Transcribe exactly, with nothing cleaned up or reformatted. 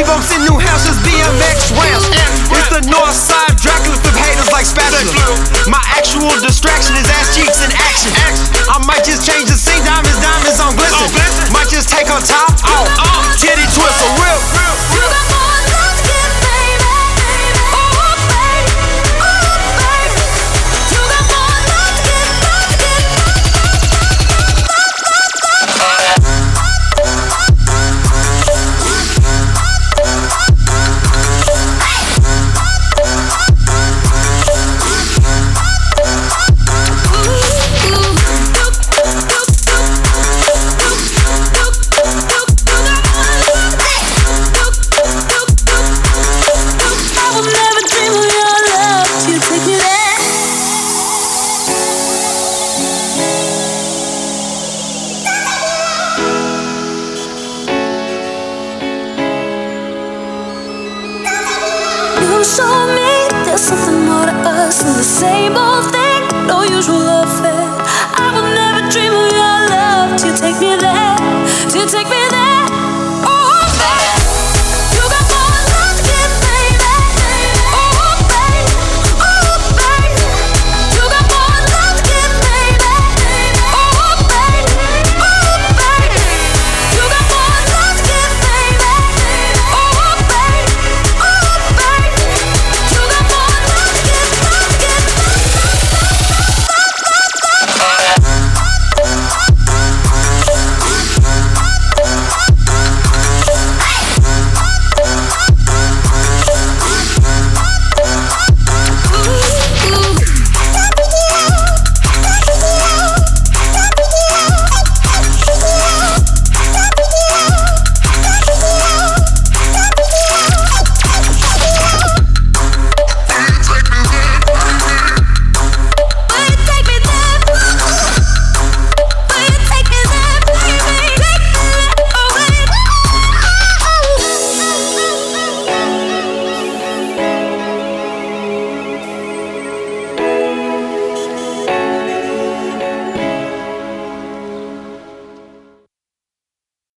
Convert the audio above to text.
folks in New Hampshire's B M X ramps. It's the north side, Dracula flip haters like spatula. My actual distraction is ass cheeks in action. I might just change the scene, diamonds, diamonds on glisten. Might just take her top off, titty twist for real. You got more love to give, baby. Oh, baby, oh, baby. You got more love to give, love to give, love, love, love, love, You show me there's something more to us than the same old thing, no usual affair. I will never dream of your love till you take me there, till you take me there.